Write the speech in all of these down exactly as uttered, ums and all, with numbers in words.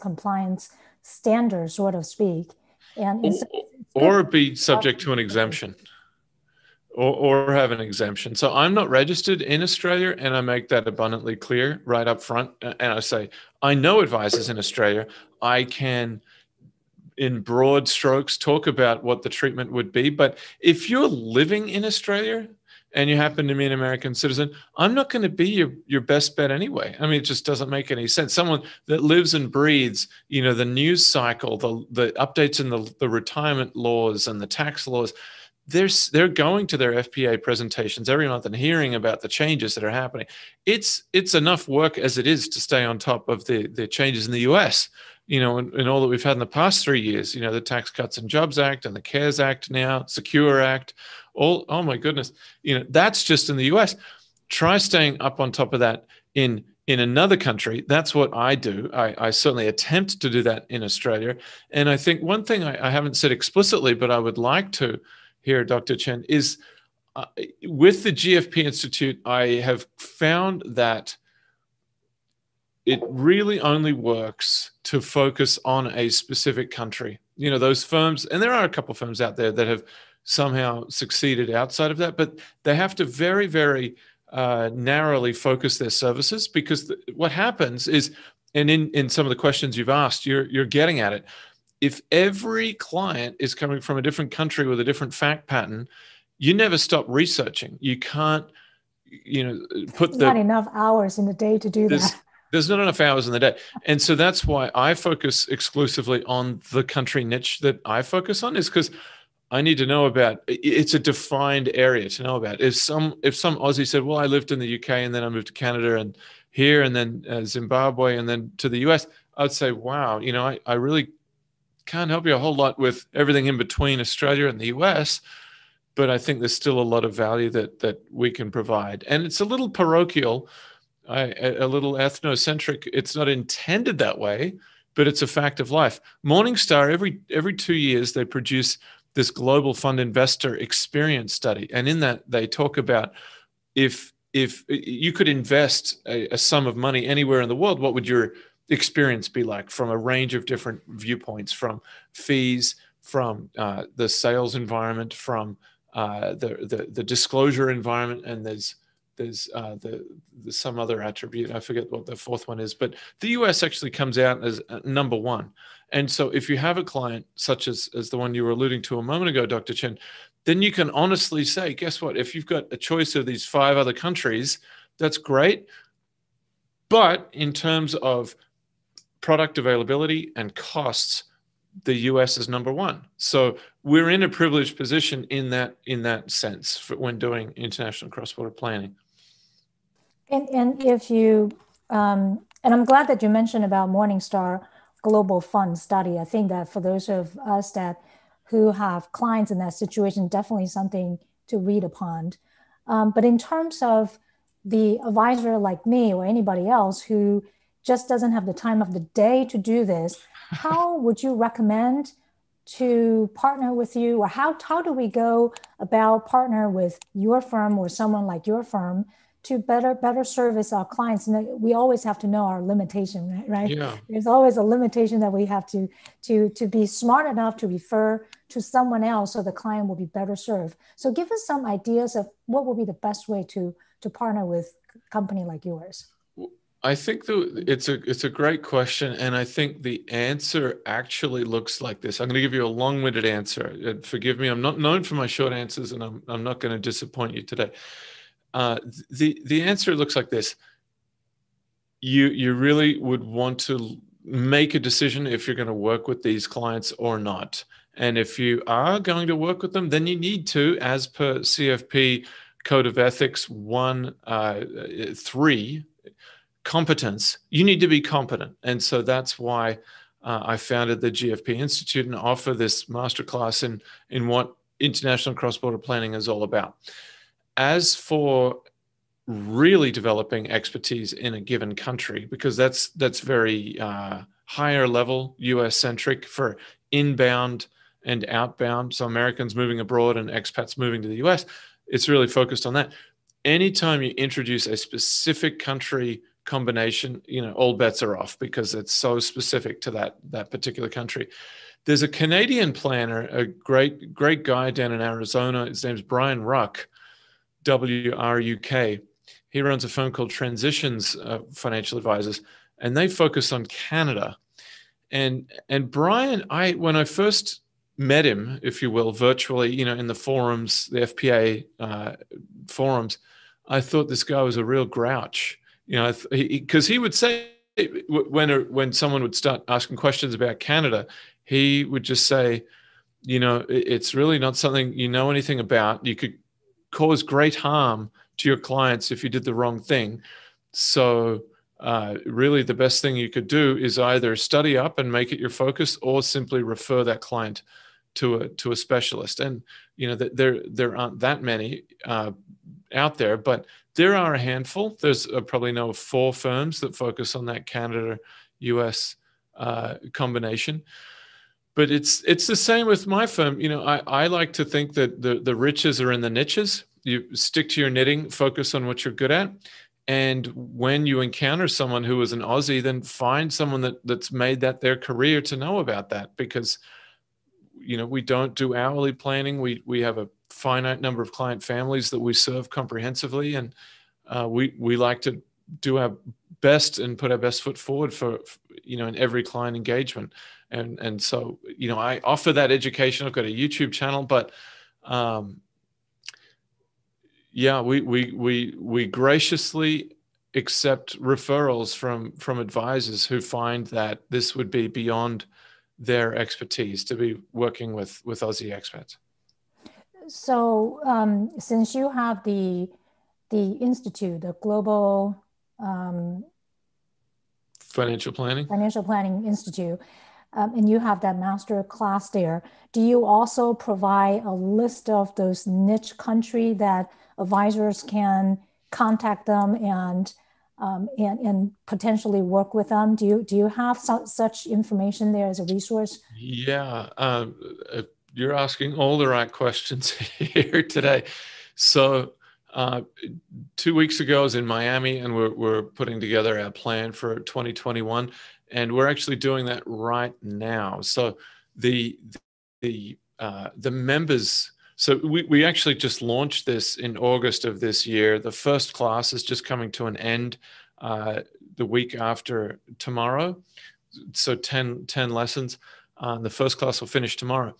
compliance standard, so to speak. And, and so or be subject to an exemption. Or, or have an exemption. So I'm not registered in Australia, and I make that abundantly clear right up front. And I say, I know advisors in Australia. I can, in broad strokes, talk about what the treatment would be. But if you're living in Australia and you happen to be an American citizen, I'm not going to be your, your best bet anyway. I mean, it just doesn't make any sense. Someone that lives and breathes, you know, the news cycle, the, the updates in the, the retirement laws and the tax laws, They're, they're going to their F P A presentations every month and hearing about the changes that are happening. It's it's enough work as it is to stay on top of the, the changes in the U S, you know, and, and all that we've had in the past three years, you know, the Tax Cuts and Jobs Act and the CARES Act now, Secure Act, all, oh my goodness, you know, that's just in the U S. Try staying up on top of that in in another country. That's what I do. I, I certainly attempt to do that in Australia. And I think one thing I, I haven't said explicitly, but I would like to here, Doctor Chen, is uh, with the G F P Institute, I have found that it really only works to focus on a specific country. You know, those firms, and there are a couple of firms out there that have somehow succeeded outside of that, but they have to very, very uh, narrowly focus their services, because the, what happens is, and in, in some of the questions you've asked, you're, you're getting at it. If every client is coming from a different country with a different fact pattern, you never stop researching. You can't, you know, put There's the... not enough hours in the day to do there's, that. There's not enough hours in the day. And so that's why I focus exclusively on the country niche that I focus on, is because I need to know about, it's a defined area to know about. If some, if some Aussie said, well, I lived in the U K and then I moved to Canada and here and then uh, Zimbabwe and then to the U S, I'd say, wow, you know, I, I really can't help you a whole lot with everything in between Australia and the U S, but I think there's still a lot of value that that we can provide. And it's a little parochial, I, a little ethnocentric. It's not intended that way, but it's a fact of life. Morningstar, every every two years, they produce this global fund investor experience study. And in that, they talk about if, if you could invest a, a sum of money anywhere in the world, what would your experience be like, from a range of different viewpoints, from fees, from uh, the sales environment, from uh, the, the the disclosure environment, and there's there's uh, the, the some other attribute. I forget what the fourth one is, but the U S actually comes out as number one. And so if you have a client such as as the one you were alluding to a moment ago, Doctor Chen, then you can honestly say, guess what? If you've got a choice of these five other countries, that's great. But in terms of product availability and costs, the U S is number one. So we're in a privileged position in that in that sense for when doing international cross-border planning. And and if you um, and I'm glad that you mentioned about Morningstar Global Fund Study. I think that for those of us that who have clients in that situation, definitely something to read upon. Um, but in terms of the advisor like me or anybody else who just doesn't have the time of the day to do this, how would you recommend to partner with you? Or how, how do we go about partner with your firm or someone like your firm to better better service our clients? And we always have to know our limitation, right? Yeah. There's always a limitation that we have to, to, to be smart enough to refer to someone else so the client will be better served. So give us some ideas of what will be the best way to, to partner with a company like yours. I think the, it's a it's a great question, and I think the answer actually looks like this. I'm going to give you a long-winded answer. Forgive me, I'm not known for my short answers, and I'm I'm not going to disappoint you today. Uh, the the answer looks like this. You you really would want to make a decision if you're going to work with these clients or not, and if you are going to work with them, then you need to, as per C F P Code of Ethics one uh, three. Competence. You need to be competent. And so that's why uh, I founded the G F P Institute and offer this masterclass in, in what international cross-border planning is all about. As for really developing expertise in a given country, because that's, that's very uh, higher level U S centric for inbound and outbound. So Americans moving abroad and expats moving to the U S, it's really focused on that. Anytime you introduce a specific country combination, you know, all bets are off because it's so specific to that, that particular country. There's a Canadian planner, a great, great guy down in Arizona. His name's Brian Ruck, W R U K. He runs a firm called Transitions uh, Financial Advisors, and they focus on Canada. And and Brian, I when I first met him, if you will, virtually, you know, in the forums, the F P A uh, forums, I thought this guy was a real grouch, you know, because he, he would say when when someone would start asking questions about Canada, he would just say, you know, it's really not something you know anything about. You could cause great harm to your clients if you did the wrong thing. So uh, really the best thing you could do is either study up and make it your focus, or simply refer that client to a to a specialist. And you know that there there aren't that many uh, out there, but there are a handful. There's uh, probably no four firms that focus on that Canada U S uh, combination. But it's it's the same with my firm. You know, I, I like to think that the, the riches are in the niches. You stick to your knitting, focus on what you're good at. And when you encounter someone who is an Aussie, then find someone that, that's made that their career to know about that. Because, you know, we don't do hourly planning. We we have a finite number of client families that we serve comprehensively. And uh, we, we like to do our best and put our best foot forward for, you know, in every client engagement. And, and so, you know, I offer that education. I've got a YouTube channel, but um, yeah, we, we, we, we graciously accept referrals from, from advisors who find that this would be beyond their expertise to be working with, with Aussie expats. So um, since you have the, the Institute, the Global um, Financial Planning Financial Planning Institute, Um, and you have that master class there, do you also provide a list of those niche country that advisors can contact them and um, and, and potentially work with them? Do you do you have so, such information there as a resource? Yeah, um, you're asking all the right questions here today. So uh, two weeks ago, I was in Miami, and we're we're putting together our plan for twenty twenty-one. And we're actually doing that right now. So the the uh, the members. So we we actually just launched this in August of this year. The first class is just coming to an end uh, the week after tomorrow. So ten, ten lessons. Uh, the first class will finish tomorrow.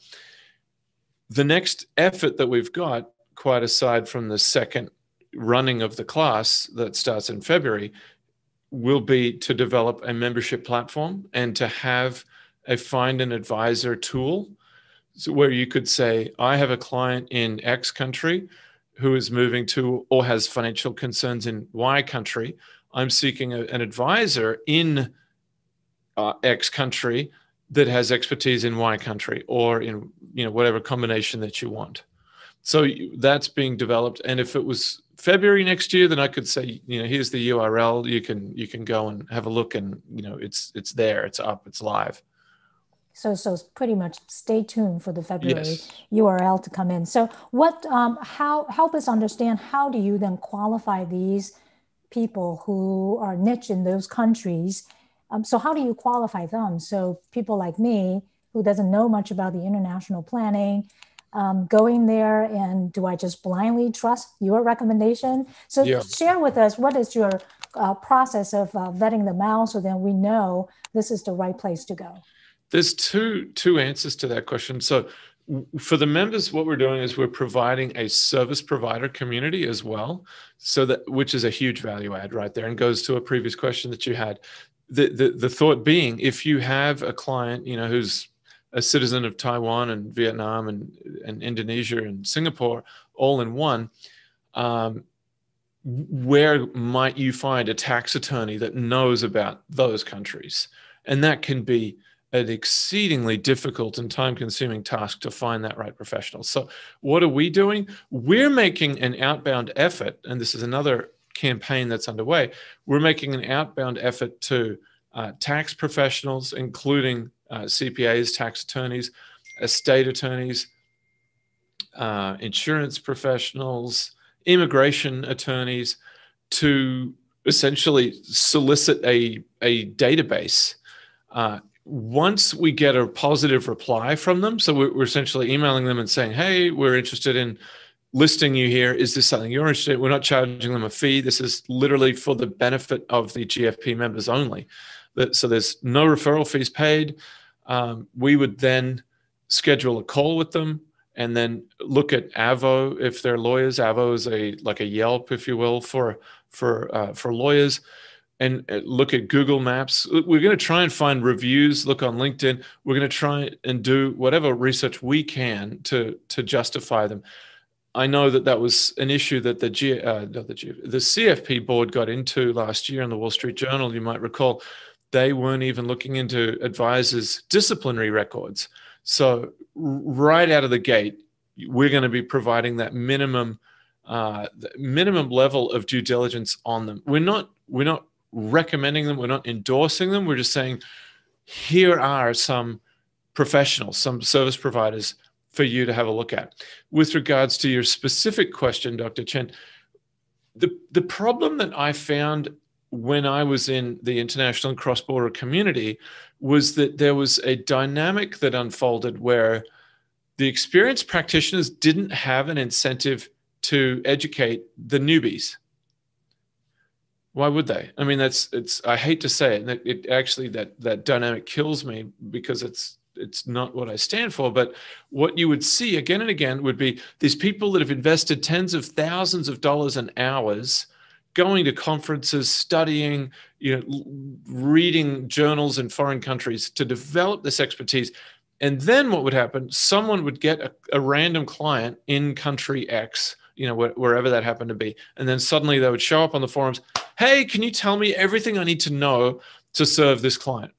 The next effort that we've got, quite aside from the second running of the class that starts in February, will be to develop a membership platform and to have a find an advisor tool, so where you could say, I have a client in X country who is moving to or has financial concerns in Y country. I'm seeking a, an advisor in uh, X country that has expertise in Y country, or in, you know, whatever combination that you want. So that's being developed. And if it was February next year, then I could say, you know, here's the U R L. You can you can go and have a look, and you know, it's it's there, it's up, it's live. So so pretty much stay tuned for the February Yes. U R L to come in. So what um, how help us understand, how do you then qualify these people who are niche in those countries? Um, so how do you qualify them? So people like me, who doesn't know much about the international planning, Um, going there, and do I just blindly trust your recommendation? So Yeah. share with us, what is your uh, process of uh, vetting them out, so then we know this is the right place to go? There's two two answers to that question. So for the members, what we're doing is we're providing a service provider community as well, so that, which is a huge value add right there, and goes to a previous question that you had. The the, the thought being, if you have a client, you know, who's a citizen of Taiwan and Vietnam and, and Indonesia and Singapore all in one, um, where might you find a tax attorney that knows about those countries? And that can be an exceedingly difficult and time-consuming task to find that right professional. So what are we doing? We're making an outbound effort, and this is another campaign that's underway. We're making an outbound effort to uh, tax professionals, including Uh, C P As, tax attorneys, estate attorneys, uh, insurance professionals, immigration attorneys, to essentially solicit a, a database. Uh, once we get a positive reply from them, so we're, we're essentially emailing them and saying, hey, we're interested in listing you here. Is this something you're interested in? We're not charging them a fee. This is literally for the benefit of the G F P members only. So there's no referral fees paid. Um, we would then schedule a call with them and then look at Avvo if they're lawyers. Avvo is a like a Yelp, if you will, for for uh, for lawyers. And look at Google Maps. We're going to try and find reviews, look on LinkedIn. We're going to try and do whatever research we can to, to justify them. I know that that was an issue that the, G, uh, not the, G, the C F P board got into last year in the Wall Street Journal. You might recall they weren't even looking into advisors' disciplinary records. So right out of the gate, we're going to be providing that minimum, uh, minimum level of due diligence on them. We're not, we're not recommending them. We're not endorsing them. We're just saying, here are some professionals, some service providers for you to have a look at. With regards to your specific question, Doctor Chen, the, the problem that I found when I was in the international and cross-border community was that there was a dynamic that unfolded where the experienced practitioners didn't have an incentive to educate the newbies. Why would they? I mean, that's it's. I hate to say it. It, it actually that that dynamic kills me because it's it's not what I stand for. But what you would see again and again would be these people that have invested tens of thousands of dollars and hours going to conferences, studying, you know, reading journals in foreign countries to develop this expertise. And then what would happen? Someone would get a, a random client in country X, you know, wh wherever that happened to be. And then suddenly they would show up on the forums. Hey, can you tell me everything I need to know to serve this client?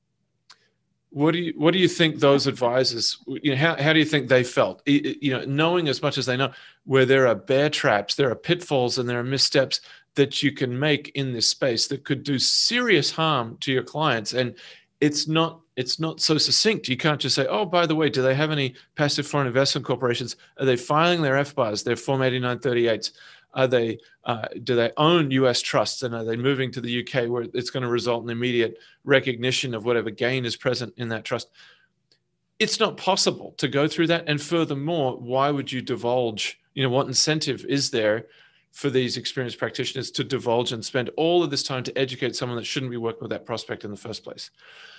What do you, what do you think those advisors, you know, how, how do you think they felt? You know, knowing as much as they know, where there are bear traps, there are pitfalls and there are missteps that you can make in this space that could do serious harm to your clients. And it's not, it's not so succinct. You can't just say, oh, by the way, do they have any passive foreign investment corporations? Are they filing their F B A Rs, their Form eighty-nine thirty-eights? Are they, uh, do they own U S trusts, and are they moving to the U K where it's going to result in immediate recognition of whatever gain is present in that trust? It's not possible to go through that. And furthermore, why would you divulge, you know, what incentive is there for these experienced practitioners to divulge and spend all of this time to educate someone that shouldn't be working with that prospect in the first place?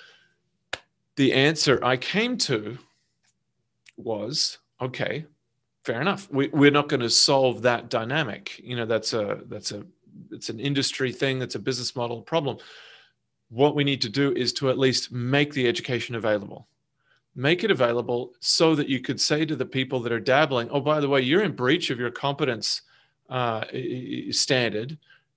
The answer I came to was, okay, fair enough. We, we're not going to solve that dynamic. You know, that's a, that's a, it's an industry thing. That's a business model problem. What we need to do is to at least make the education available. Make it available so that you could say to the people that are dabbling, oh, by the way, you're in breach of your competence uh, standard,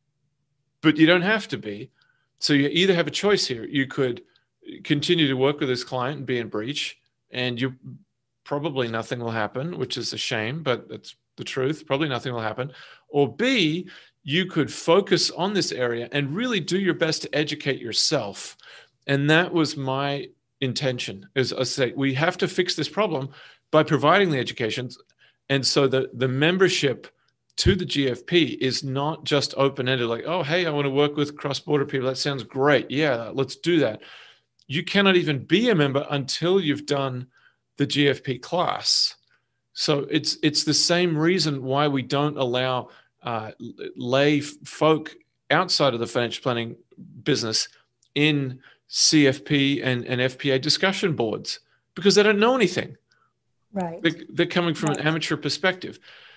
but you don't have to be. So you either have a choice here. You could continue to work with this client and be in breach, and you probably nothing will happen, which is a shame, but it's the truth. Probably nothing will happen. Or B, you could focus on this area and really do your best to educate yourself. And that was my intention, is I say, we have to fix this problem by providing the education. And so the, the membership to the G F P is not just open-ended, like, oh, hey, I want to work with cross-border people. That sounds great. Yeah, let's do that. You cannot even be a member until you've done the G F P class. So it's it's the same reason why we don't allow uh, lay folk outside of the financial planning business in C F P and, and F P A discussion boards, because they don't know anything. Right. They, they're coming from right. an amateur perspective.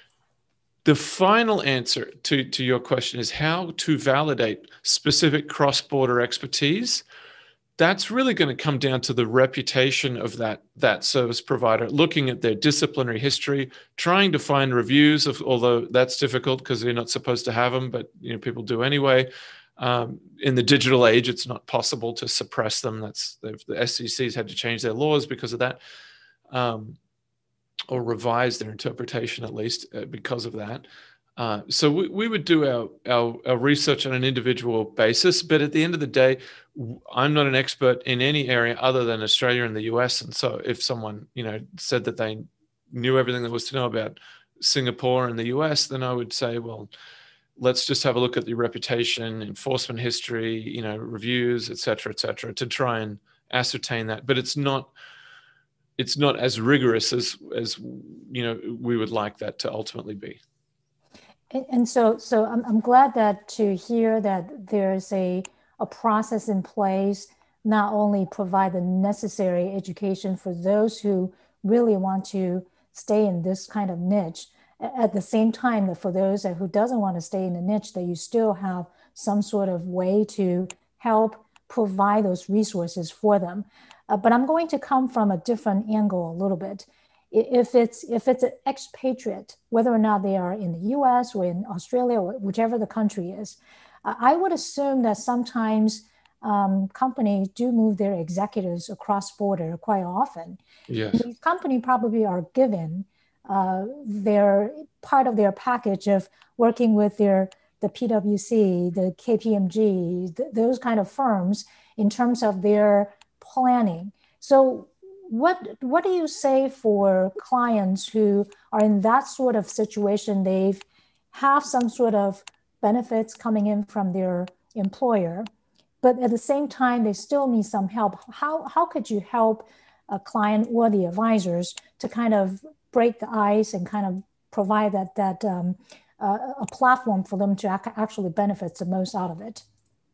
The final answer to, to your question is how to validate specific cross-border expertise. That's really going to come down to the reputation of that, that service provider, looking at their disciplinary history, trying to find reviews, of, although that's difficult because you're not supposed to have them, but you know, people do anyway. Um, in the digital age, it's not possible to suppress them. That's the S E C's had to change their laws because of that, um, or revise their interpretation at least uh, because of that. Uh, so we, we would do our, our, our research on an individual basis, but at the end of the day, I'm not an expert in any area other than Australia and the U S. And so if someone, you know, said that they knew everything there was to know about Singapore and the U S, then I would say, well, let's just have a look at the reputation, enforcement history, you know, reviews, et cetera, et cetera, to try and ascertain that. But it's not, it's not as rigorous as, as, you know, we would like that to ultimately be. And, and so, so I'm, I'm glad that to hear that there's a, a process in place, not only provide the necessary education for those who really want to stay in this kind of niche, at the same time that for those that who doesn't want to stay in the niche, that you still have some sort of way to help provide those resources for them. Uh, but I'm going to come from a different angle a little bit. If it's if it's an expatriate, whether or not they are in the U S or in Australia or whichever the country is, uh, I would assume that sometimes um, companies do move their executives across border quite often. Yes. These companies probably are given uh, their part of their package of working with their the P W C, the K P M G, th- those kind of firms in terms of their planning. So what what do you say for clients who are in that sort of situation? They've have some sort of benefits coming in from their employer, but at the same time, they still need some help. How, how could you help a client or the advisors to kind of break the ice and kind of provide that, that um, uh, a platform for them to ac- actually benefit the most out of it?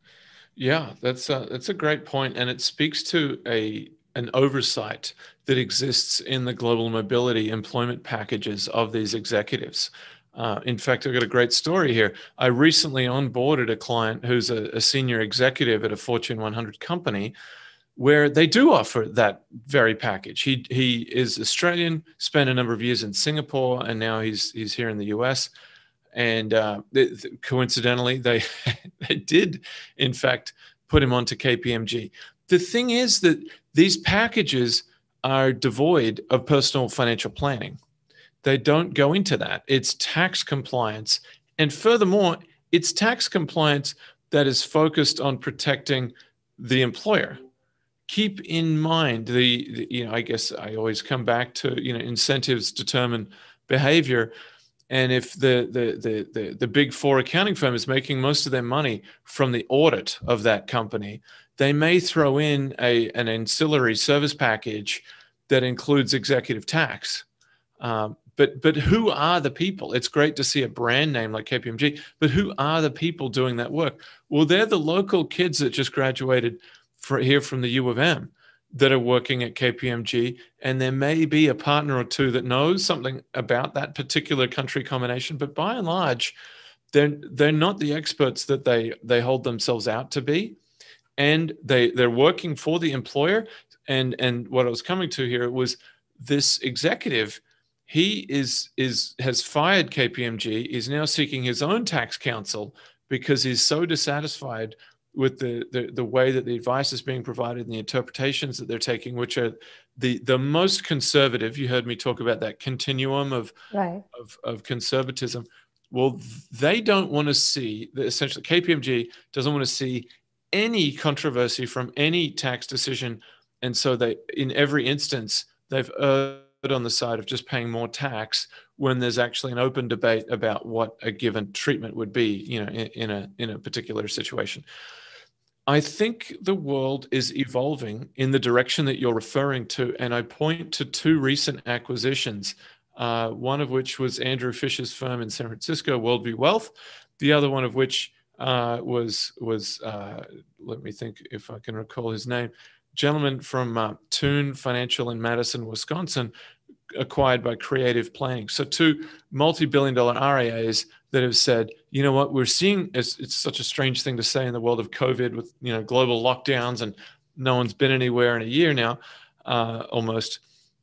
Yeah, that's a, that's a great point, and it speaks to a an oversight that exists in the global mobility employment packages of these executives. Uh, in fact, I've got a great story here. I recently onboarded a client who's a, a senior executive at a Fortune one hundred company where they do offer that very package. He he is Australian, spent a number of years in Singapore, and now he's he's here in the U S. And uh, th- coincidentally, they they did, in fact, put him onto K P M G. The thing is that these packages are devoid of personal financial planning. They don't go into that. It's tax compliance. And furthermore, it's tax compliance that is focused on protecting the employer. Keep in mind the, the you know, I guess I always come back to, you know, incentives determine behavior. And if the, the the the the big four accounting firm is making most of their money from the audit of that company, they may throw in a an ancillary service package that includes executive tax. Um, but but who are the people? It's great to see a brand name like K P M G, but who are the people doing that work? Well, they're the local kids that just graduated for, here from the U of M, that are working at K P M G, and there may be a partner or two that knows something about that particular country combination, but by and large, they're they're not the experts that they they hold themselves out to be, and they they're working for the employer. And and what I was coming to here was this executive. He is is has fired K P M G. Is now seeking his own tax counsel because he's so dissatisfied with the, the the way that the advice is being provided and the interpretations that they're taking, which are the the most conservative. You heard me talk about that continuum of Right. of, of conservatism. Well, they don't want to see, essentially K P M G doesn't want to see any controversy from any tax decision, and so they, in every instance, they've erred on the side of just paying more tax when there's actually an open debate about what a given treatment would be, you know, in, in a in a particular situation. I think the world is evolving in the direction that you're referring to, and I point to two recent acquisitions, uh, one of which was Andrew Fisher's firm in San Francisco, Worldview Wealth, the other one of which uh, was, was uh, let me think if I can recall his name, gentleman from uh, Toon Financial in Madison, Wisconsin, acquired by Creative Planning. So two multi-billion dollar R I As that have said, you know what, we're seeing, it's, it's such a strange thing to say in the world of COVID with, you know, global lockdowns and no one's been anywhere in a year now, uh, almost.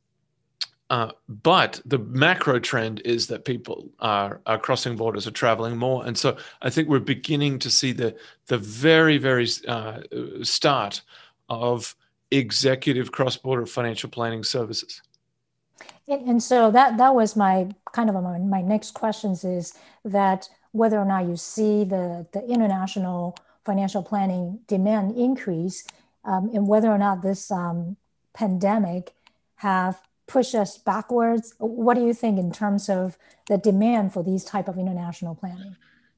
Uh, but the macro trend is that people are, are crossing borders, are traveling more. And so I think we're beginning to see the, the very, very uh, start of executive cross-border financial planning services. And, and so that that was my kind of my, my next questions is that whether or not you see the, the international financial planning demand increase, um, and whether or not this um, pandemic have pushed us backwards. What do you think in terms of the demand for these type of international planning?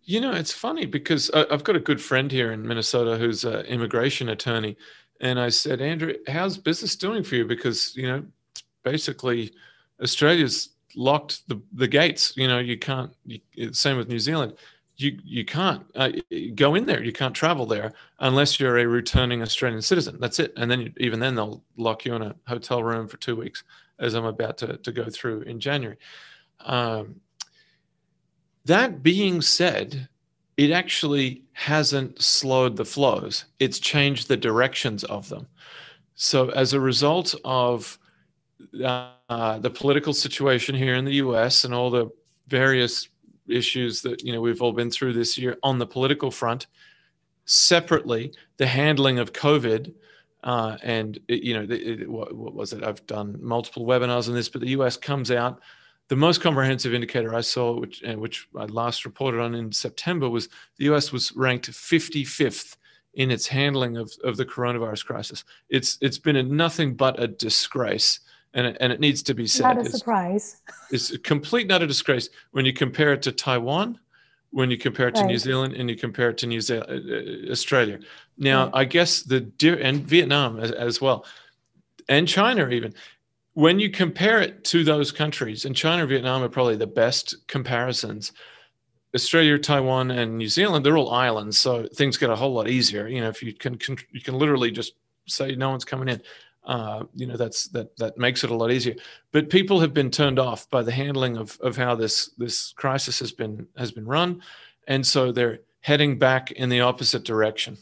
You know, it's funny because I, I've got a good friend here in Minnesota who's an immigration attorney. And I said, Andrew, how's business doing for you? Because, you know, basically Australia's locked the, the gates. You know, you can't, you, same with New Zealand. You, you can't uh, go in there. You can't travel there unless you're a returning Australian citizen. That's it. And then you, even then they'll lock you in a hotel room for two weeks, as I'm about to, to go through in January. Um, That being said, it actually hasn't slowed the flows. It's changed the directions of them. So as a result of uh, the political situation here in the U S and all the various issues that, you know, we've all been through this year on the political front, separately, the handling of COVID, uh, and, it, you know, it, it, what, what was it? I've done multiple webinars on this, but the U S comes out. The most comprehensive indicator I saw, which, which I last reported on in September, was the U S was ranked fifty-fifth in its handling of, of the coronavirus crisis. It's it's been a, nothing but a disgrace, and it, and it needs to be said. Not a surprise. It's, it's a complete not a disgrace when you compare it to Taiwan, when you compare it to right. New Zealand, and you compare it to New Zealand, uh, Australia. Now, right. I guess the and Vietnam as, as well, and China even. When you compare it to those countries, and China and Vietnam are probably the best comparisons. Australia, Taiwan, and New Zealand, they're all islands, so things get a whole lot easier. You know, if you can, can you can literally just say no one's coming in. Uh, you know, that's that that makes it a lot easier. But people have been turned off by the handling of of how this this crisis has been has been run, and so they're heading back in the opposite direction.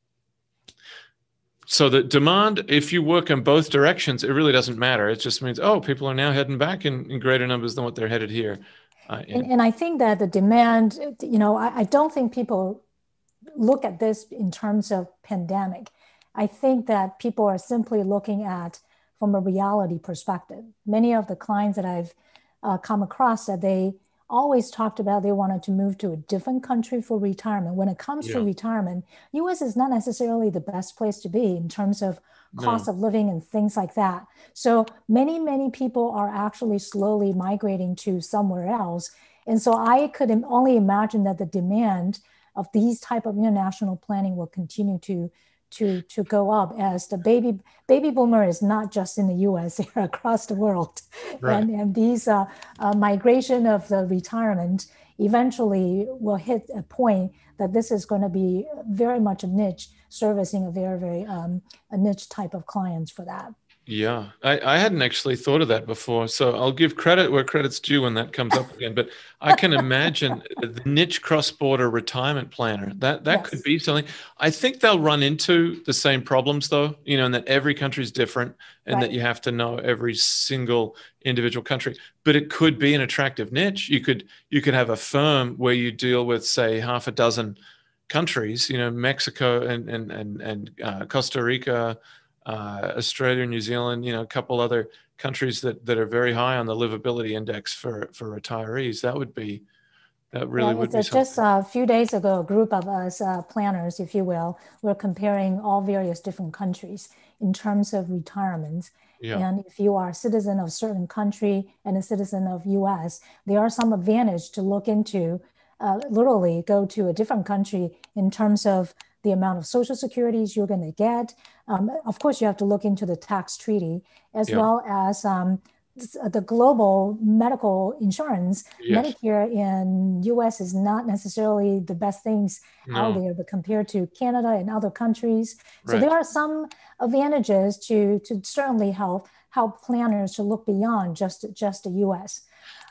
So the demand, if you work in both directions, it really doesn't matter. It just means, oh, people are now heading back in, in greater numbers than what they're headed here. Uh, and, and I think that the demand, you know, I, I don't think people look at this in terms of pandemic. I think that people are simply looking at from a reality perspective. Many of the clients that I've uh, come across that they always talked about they wanted to move to a different country for retirement. When it comes yeah. to retirement, U S is not necessarily the best place to be in terms of cost no. of living and things like that. So many, many people are actually slowly migrating to somewhere else. And so I could only imagine that the demand of these type of international planning will continue to to to go up as the baby baby boomer is not just in the U S, they're across the world. Right. And, and these uh, uh, migration of the retirement eventually will hit a point that this is going to be very much a niche, servicing a very, very um, a niche type of clients for that. Yeah, I, I hadn't actually thought of that before. So I'll give credit where credit's due when that comes up again. But I can imagine the niche cross-border retirement planner, that that yes. could be something. I think they'll run into the same problems though, you know, and that every country is different and right. that you have to know every single individual country. But it could be an attractive niche. You could you could have a firm where you deal with, say, half a dozen countries, you know, Mexico and and and, and uh, Costa Rica, Uh, Australia, New Zealand, you know, a couple other countries that, that are very high on the livability index for, for retirees. That would be, that really yeah, would be something. Just a few days ago, a group of us uh, planners, if you will, were comparing all various different countries in terms of retirement. Yeah. And if you are a citizen of a certain country and a citizen of U S, there are some advantage to look into, uh, literally go to a different country in terms of the amount of social securities you're going to get. Um, of course, you have to look into the tax treaty as yeah. well as um, the global medical insurance. Yes. Medicare in U S is not necessarily the best things no. out there, but compared to Canada and other countries. So right. there are some advantages to, to certainly help, help planners to look beyond just, just the U S.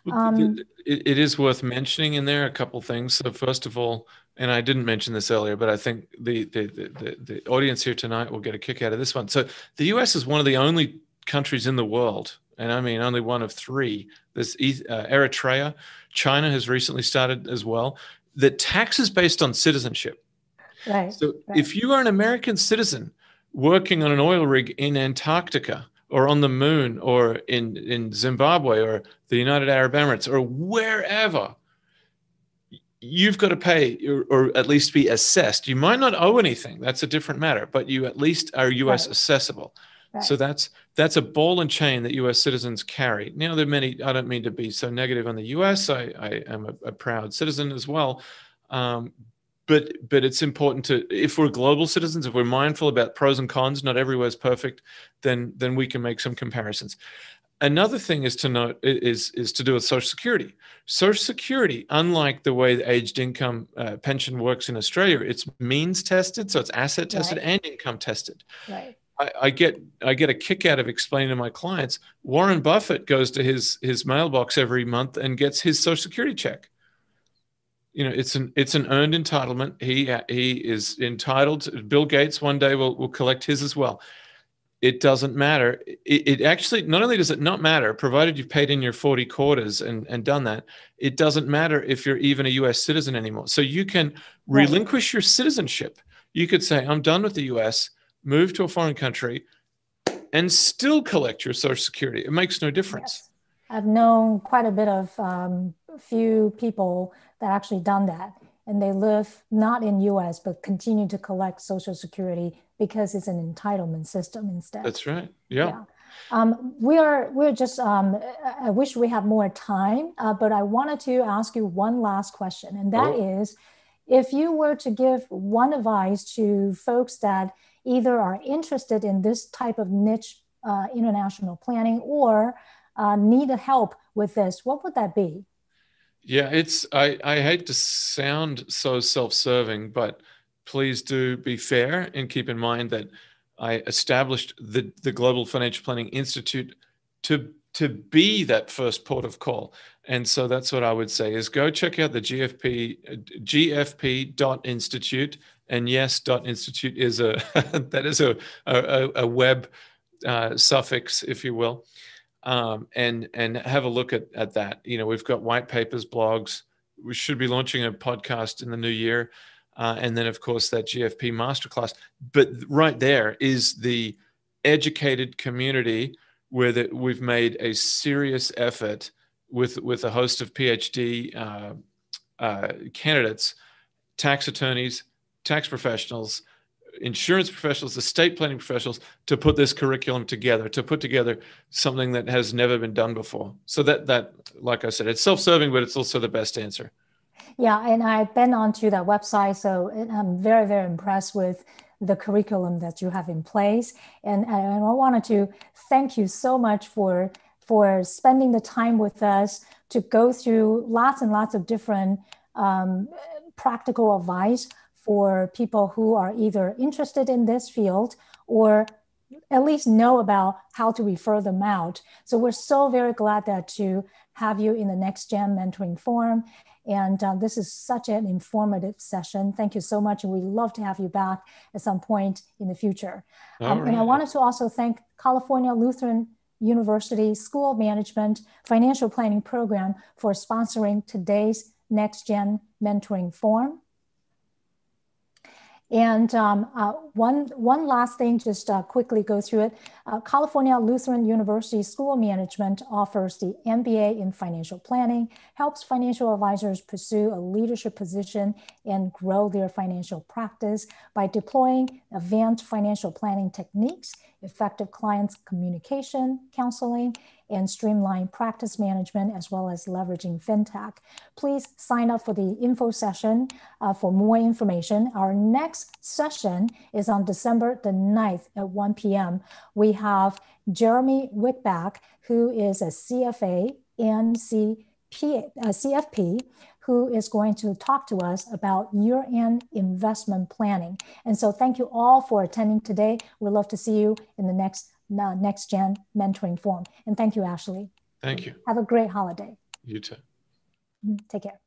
Um, it, it is worth mentioning in there a couple things. So first of all, and I didn't mention this earlier, but I think the, the, the, the audience here tonight will get a kick out of this one. So the U S is one of the only countries in the world, and I mean only one of three. There's uh, Eritrea, China has recently started as well, that taxes based on citizenship. Right. So right. if you are an American citizen working on an oil rig in Antarctica or on the moon or in, in Zimbabwe or the United Arab Emirates or wherever, you've got to pay or, or at least be assessed. You might not owe anything. That's a different matter, but you at least are U S right. accessible. Right. So that's that's a ball and chain that U S citizens carry. Now, there are many, I don't mean to be so negative on the U S. I, I am a, a proud citizen as well. Um, but but it's important to, if we're global citizens, if we're mindful about pros and cons, not everywhere's perfect, then then we can make some comparisons. Another thing is to note is is to do with Social Security. Social Security, unlike the way the aged income uh, pension works in Australia, it's means tested, so it's asset tested Right. and income tested. Right. I, I get I get a kick out of explaining to my clients. Warren Buffett goes to his his mailbox every month and gets his Social Security check. You know, it's an it's an earned entitlement. He he is entitled. Bill Gates one day will will collect his as well. It doesn't matter. It, it actually, not only does it not matter, provided you've paid in your forty quarters and, and done that, it doesn't matter if you're even a U S citizen anymore. So you can Right. relinquish your citizenship. You could say, I'm done with the U S, move to a foreign country, and still collect your Social Security. It makes no difference. Yes. I've known quite a bit of um, few people that actually done that. And they live not in U S, but continue to collect Social Security because it's an entitlement system instead. That's right. Yeah. Yeah. Um, we are, we're just, um, I wish we had more time, uh, but I wanted to ask you one last question. And that oh. is, if you were to give one advice to folks that either are interested in this type of niche uh, international planning or uh, need help with this, what would that be? Yeah, it's, I, I hate to sound so self-serving, but please do be fair and keep in mind that I established the, the Global Financial Planning Institute to, to be that first port of call. And so that's what I would say is go check out the G F P, G F P dot institute. And yes, dot institute is a, that is a, a, a web uh, suffix, if you will. Um, and and have a look at, at that. You know, we've got white papers, blogs. We should be launching a podcast in the new year. Uh, and then, of course, that G F P masterclass. But right there is the educated community where the, we've made a serious effort with, with a host of PhD uh, uh, candidates, tax attorneys, tax professionals, insurance professionals, estate planning professionals, to put this curriculum together, to put together something that has never been done before. So that, that, like I said, it's self-serving, but it's also the best answer. Yeah, and I've been onto that website, so I'm very, very impressed with the curriculum that you have in place. And, and I wanted to thank you so much for, for spending the time with us to go through lots and lots of different um, practical advice for people who are either interested in this field or at least know about how to refer them out. So we're so very glad that to have you in the Next Gen Mentoring Forum. And uh, this is such an informative session. Thank you so much. And we'd love to have you back at some point in the future. Um, right. And I wanted to also thank California Lutheran University School of Management Financial Planning Program for sponsoring today's Next Gen Mentoring Forum. And um, uh, one, one last thing, just uh, quickly go through it. Uh, California Lutheran University School of Management offers the M B A in Financial Planning, helps financial advisors pursue a leadership position and grow their financial practice by deploying advanced financial planning techniques, effective clients communication, counseling, and streamlined practice management, as well as leveraging fintech. Please sign up for the info session uh, for more information. Our next session is on December the ninth at one p m We have Jeremy Wickback, who is a C F A and C P, uh, C F P, who is going to talk to us about year-end investment planning. And so thank you all for attending today. We'd love to see you in the next uh, Next Gen Mentoring Forum. And thank you, Ashley. Thank you. Have a great holiday. You too. Take care.